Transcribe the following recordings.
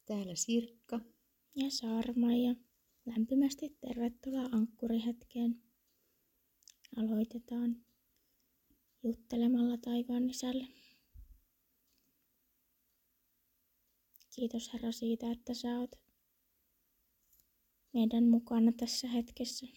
Täällä Sirkka. Ja Saarma-Maija. Lämpimästi tervetuloa Ankkuri-hetkeen. Aloitetaan juttelemalla taivaan isälle. Kiitos Herra siitä, että sä oot meidän mukana tässä hetkessä.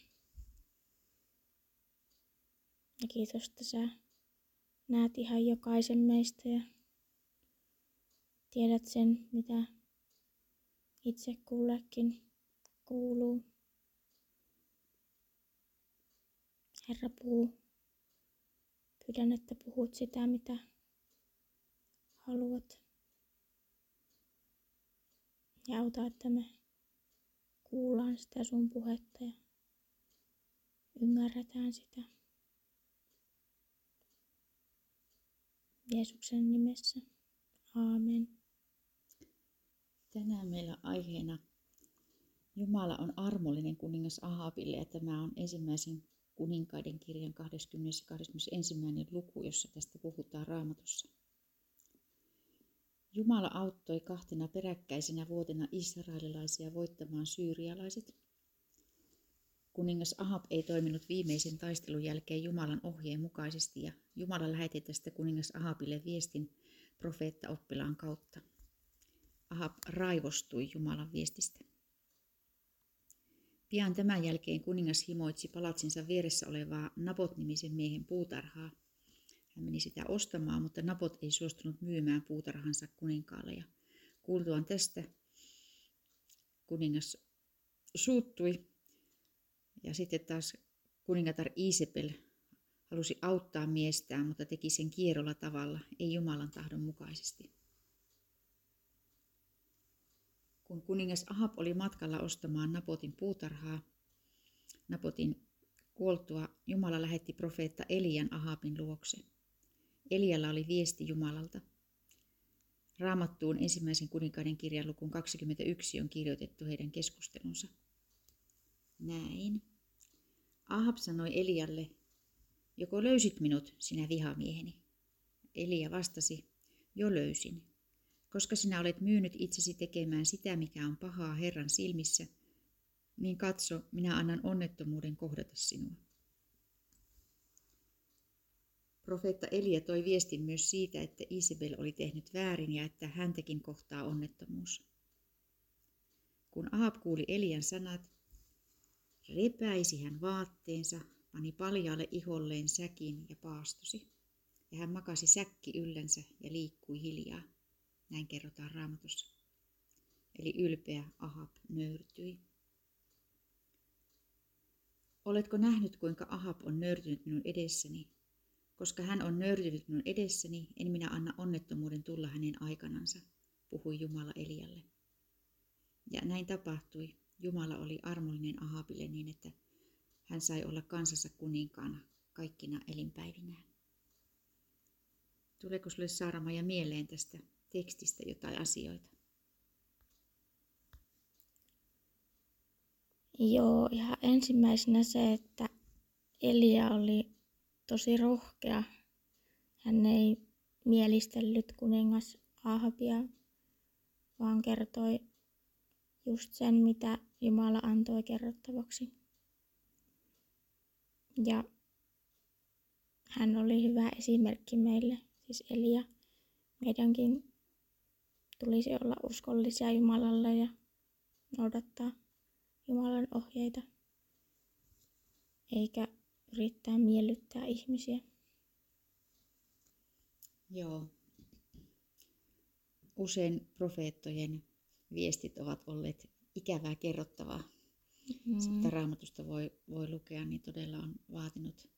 Ja kiitos, että sä näet ihan jokaisen meistä ja tiedät sen, mitä itse kullekin kuuluu. Herra, pyydän, että puhut sitä, mitä haluat. Ja auta, että me kuullaan sitä sun puhetta ja ymmärretään sitä. Jeesuksen nimessä. Aamen. Tänään meillä on aiheena Jumala on armollinen kuningas Ahabille, ja tämä on ensimmäisen kuninkaiden kirjan 20. ja 21. luku, jossa tästä puhutaan Raamatussa. Jumala auttoi 2 peräkkäisenä vuotena israelilaisia voittamaan syyrialaiset. Kuningas Ahab ei toiminut viimeisen taistelun jälkeen Jumalan ohjeen mukaisesti, ja Jumala lähetti tästä kuningas Ahabille viestin profeettaoppilaan kautta. Ahab raivostui Jumalan viestistä. Pian tämän jälkeen kuningas himoitsi palatsinsa vieressä olevaa Nabot-nimisen miehen puutarhaa. Hän meni sitä ostamaan, mutta Nabot ei suostunut myymään puutarhansa kuninkaalle, ja kuultuaan tästä kuningas suuttui. Ja sitten taas kuningatar Iisebel halusi auttaa miestään, mutta teki sen kierolla tavalla, ei Jumalan tahdon mukaisesti. Kun kuningas Ahab oli matkalla ostamaan Nabotin puutarhaa, Nabotin kuoltua Jumala lähetti profeetta Elian Ahabin luokse. Elialla oli viesti Jumalalta. Raamattuun ensimmäisen kuninkaiden kirjan lukuun 21 on kirjoitettu heidän keskustelunsa. Näin. Ahab sanoi Elialle, joko löysit minut, sinä vihamieheni? Elia vastasi, jo löysin. Koska sinä olet myynyt itsesi tekemään sitä, mikä on pahaa Herran silmissä, niin katso, minä annan onnettomuuden kohdata sinua. Profeetta Elia toi viestin myös siitä, että Iisebel oli tehnyt väärin ja että häntäkin kohtaa onnettomuus. Kun Ahab kuuli Elian sanat, repäisi hän vaatteensa, pani paljaalle iholleen säkin ja paastosi. Ja hän makasi säkki yllänsä ja liikkui hiljaa. Näin kerrotaan Raamatussa. Eli ylpeä Ahab nöyrtyi. Oletko nähnyt, kuinka Ahab on nöyrtynyt minun edessäni? Koska hän on nöyrtynyt minun edessäni, en minä anna onnettomuuden tulla hänen aikanansa, puhui Jumala Elialle. Ja näin tapahtui. Jumala oli armollinen Ahabille niin, että hän sai olla kansansa kuninkaana kaikkina elinpäivinään. Tuleeko sinulle Saarma-Maija mieleen tästä tekstistä jotain asioita? Joo, ihan ensimmäisenä se, että Elia oli tosi rohkea. Hän ei mielistellyt kuningas Ahabia, vaan kertoi just sen, mitä Jumala antoi kerrottavaksi. Ja hän oli hyvä esimerkki meille, siis Elia. Meidänkin tulisi olla uskollisia Jumalalle ja noudattaa Jumalan ohjeita, eikä yrittää miellyttää ihmisiä. Joo. Usein profeettojen viestit ovat olleet ikävää kerrottavaa. Sitä Raamatusta voi lukea, niin todella on vaatinut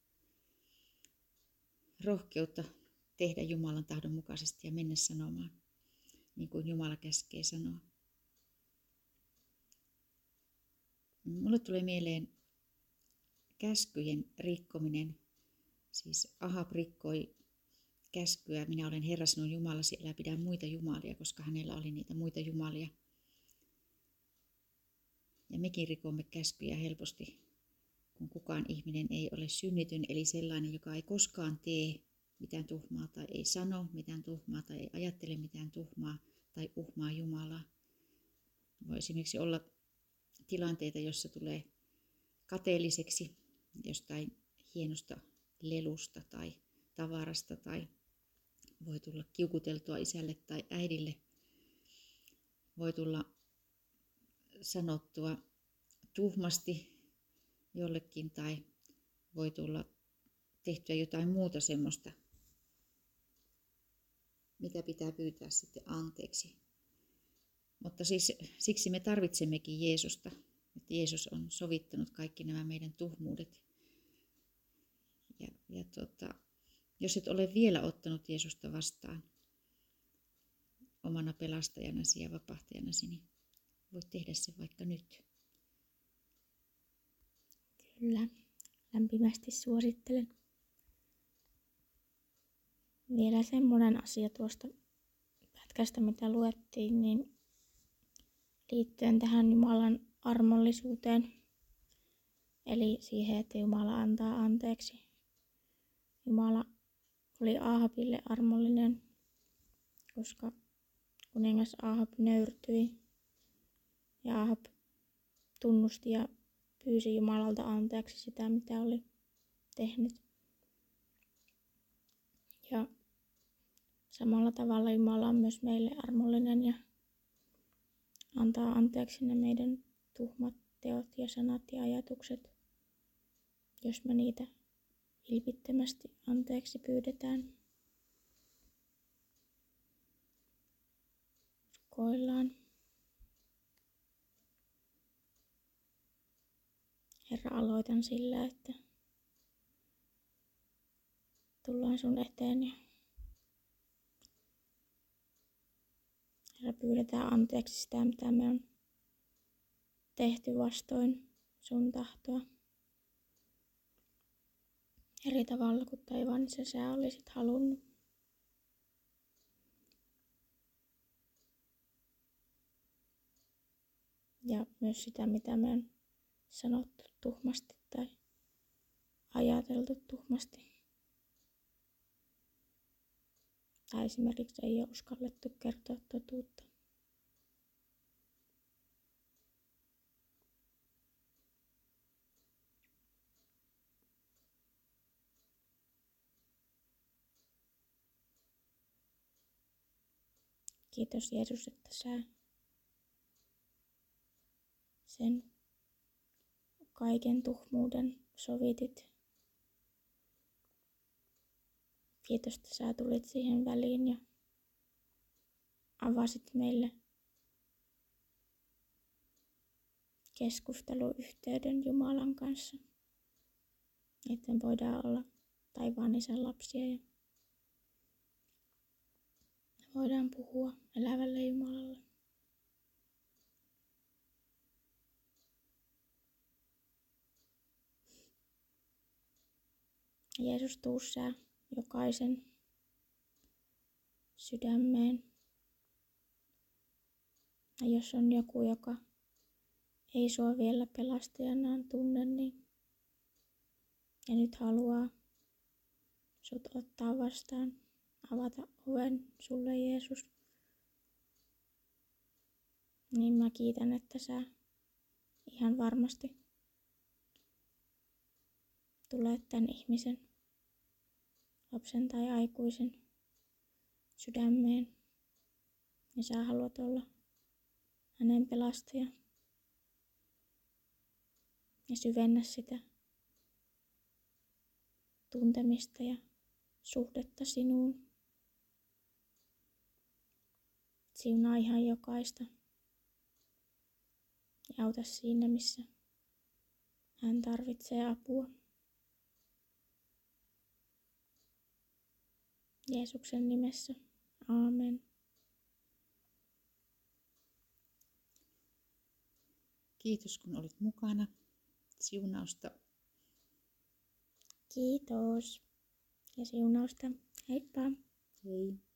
rohkeutta tehdä Jumalan tahdon mukaisesti ja mennä sanomaan, niin kuin Jumala käskee sanoa. Mulle tulee mieleen käskyjen rikkominen. Siis Ahab rikkoi käskyä, minä olen Herra sinun Jumalasi, älä pidä muita jumalia, koska hänellä oli niitä muita jumalia. Ja mekin rikomme käskyjä helposti, kun kukaan ihminen ei ole synnityn, eli sellainen, joka ei koskaan tee mitään tuhmaa tai ei sano mitään tuhmaa tai ei ajattele mitään tuhmaa tai uhmaa Jumalaa. Voi esimerkiksi olla tilanteita, jossa tulee kateelliseksi jostain hienosta lelusta tai tavarasta, tai voi tulla kiukuteltua isälle tai äidille. Voi tulla sanottua tuhmasti jollekin tai voi tulla tehtyä jotain muuta semmoista, mitä pitää pyytää sitten anteeksi. Mutta siis, siksi me tarvitsemmekin Jeesusta, että Jeesus on sovittanut kaikki nämä meidän tuhmuudet. Jos et ole vielä ottanut Jeesusta vastaan omana pelastajanasi ja vapahtajanasi, niin voit tehdä se vaikka nyt. Kyllä, lämpimästi suosittelen. Vielä semmoinen asia tuosta pätkästä, mitä luettiin, niin liittyen tähän Jumalan armollisuuteen, eli siihen, että Jumala antaa anteeksi. Jumala oli Ahabille armollinen, koska kuningas Ahab nöyrtyi ja Ahab tunnusti ja pyysi Jumalalta anteeksi sitä, mitä oli tehnyt. Ja samalla tavalla Jumala on myös meille armollinen ja antaa anteeksi ne meidän tuhmat teot ja sanat ja ajatukset, jos me niitä vilpittömästi anteeksi pyydetään. Rukoillaan. Herra, aloitan sillä, että tullaan sun eteen ja Herra, pyydetään anteeksi sitä, mitä me on tehty vastoin sun tahtoa. Eri tavalla kuin taivaanissa sä olisit halunnut. Ja myös sitä, mitä me on sanottu tuhmasti tai ajateltu tuhmasti. Tai esimerkiksi ei ole uskallettu kertoa totuutta. Kiitos Jeesus, että sä sen kaiken tuhmuuden sovitit. Kiitos, että sä tulit siihen väliin ja avasit meille keskusteluyhteyden Jumalan kanssa. Että me voidaan olla taivaan isän lapsia ja voidaan puhua elävälle Jumalalle. Jeesus, tuu sä jokaisen sydämeen. Ja jos on joku, joka ei sua vielä pelastajanaan tunne, niin ja nyt haluaa sut ottaa vastaan, avata oven sulle Jeesus, niin mä kiitän, että sä ihan varmasti tulet tän ihmisen, lapsen tai aikuisen sydämeen ja sä haluat olla hänen pelastaja ja syvennä sitä tuntemista ja suhdetta sinuun. Siunaa ihan jokaista ja auta siinä, missä hän tarvitsee apua. Jeesuksen nimessä. Aamen. Kiitos kun olit mukana. Siunausta. Kiitos ja siunausta. Heippa! Hei.